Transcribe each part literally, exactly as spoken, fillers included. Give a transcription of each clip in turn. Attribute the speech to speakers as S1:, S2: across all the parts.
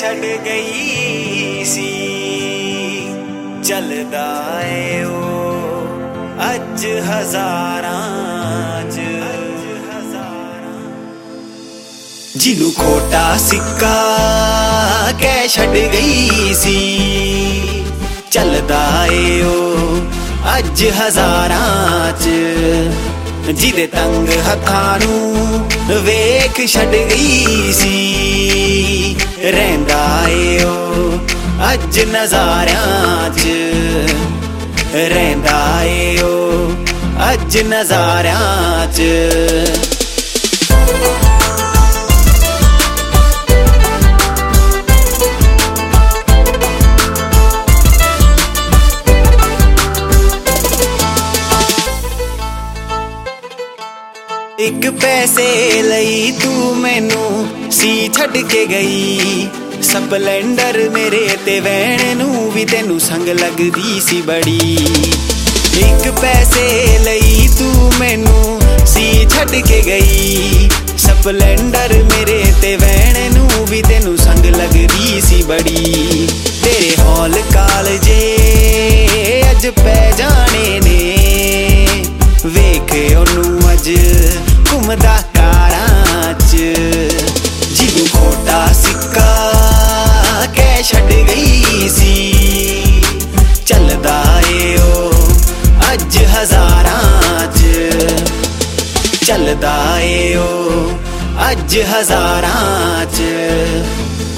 S1: छड़ गई सी चलदा ए ओ अज हजारां च जिनू खोटा सिक्का कै छड़ गई सी चलदा ए ओ अज हजारां च जिदे तंग हत्थां नू वेख छड़ गई सी रहिंदा ए ओ अज नज़ारियां च रहिंदा ए ओ अज नज़ारियां च एक पैसे लई तू मैनू सी छड़ के गई स्पलेंडर मेरे ते वैण नू भी तेनू संग लगदी सी बड़ी। एक पैसे लई तू मैनू सी छड़ के गई स्पलेंडर मेरे ते वैण नू भी तेनू संग लगदी सी बड़ी। तेरे हौल कालजे अज पै जाने ने वेख ओनू अज घुमदा कारां च जिनू खोटा सिक्का कै छड़ गई सी चलदा ए ओ अज हजारां च चलदा ए ओ अज हजारां च।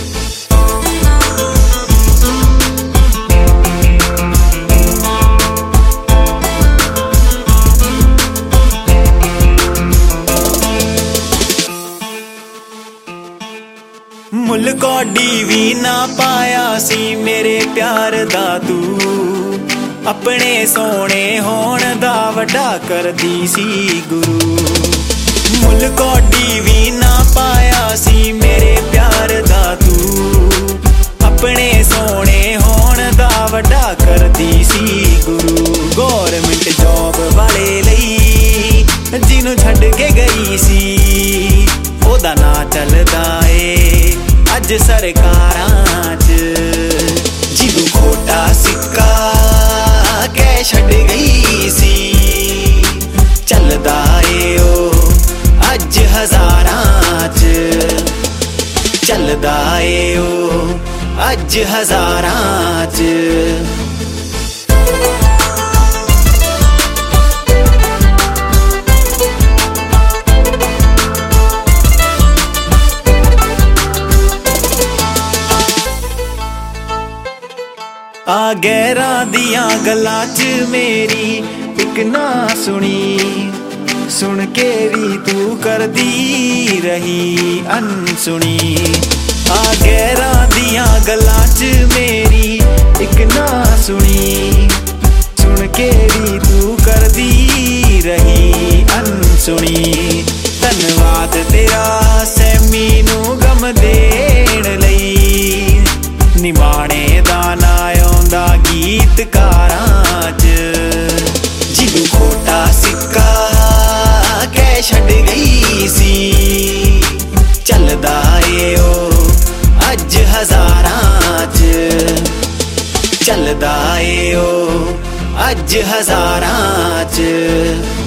S1: मुल कौडी भी ना पाया सी मेरे प्यार दा तू अपने सोने होण दा वड्डा करदी सी गुरु। मुल कौडी भी ना पाया सी मेरे प्यार दा तू अपने सोने होण दा वड्डा करदी सी गुरु। गौरमेंट जॉब वाले लई जिनू छड़ के गई सी ओदा ना चलदा ए अज सरकारां च जिनू खोटा सिक्का कै छड़ गई सी चलदा ए ओ अज हजारां च चलदा ए ओ अज हजारां च। आ गैरां दियां गल्लां च मेरी इक ना सुनी सुन के भी तू करदी रही अनसुनी। आ गैरां दियां गल्लां च मेरी इक ना सुनी सुन के भी तू करदी रही अनसुनी। धन्नवाद तेरा सैमी नू गम देण लई निमाणे दा ना आउंदा गीतकारां च जिनू खोटा सिक्का कै छड़ गई सी चलदा ए ओ अज हजारां च चलदा ए ओ अज हजारां च।